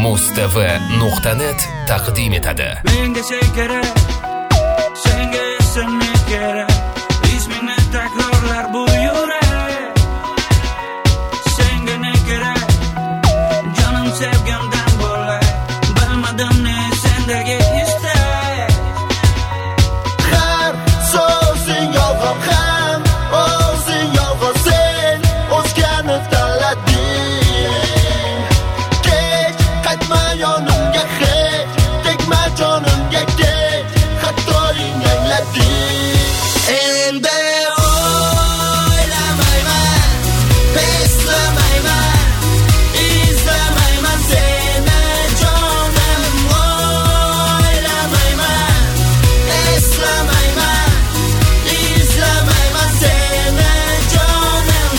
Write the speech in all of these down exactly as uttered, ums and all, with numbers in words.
mustv nuqta net taqdim etadi. Menga sen kerak, senga esa men kerak. Ismingni takrorlar bu yurak. Senga ne kerak? Jonim sevgandan bo'lay. Bilmadim ne sendagi istak. Har so'zing yolg'on ham, o'zing yolg'on sen, o'zgani tanlading. Kech qaytma yonimga hech, tegma jonimga kech, xatoing anglading. Endi o'ylamayman, eslamayman, izlamayman seni jonim. O'ylamayman, eslamayman, izlamayman seni jonim.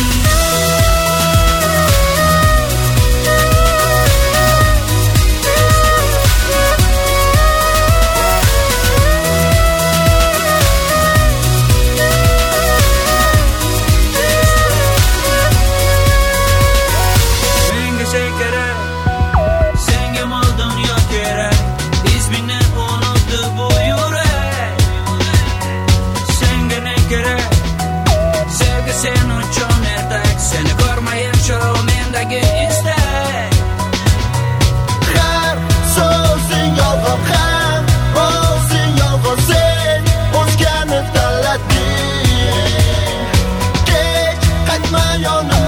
Menga sen kerak, senga mol dunyo kerak. Ismingni unutdi bu yurak. Senga ne kerak? Sevgi sen uchun ertak. Seni ko'rmayin shu mendagi istak. Har so'zing yolg'on ham, o'zing yolg'on sen, o'zgani tanlading. Kech qaytma yonim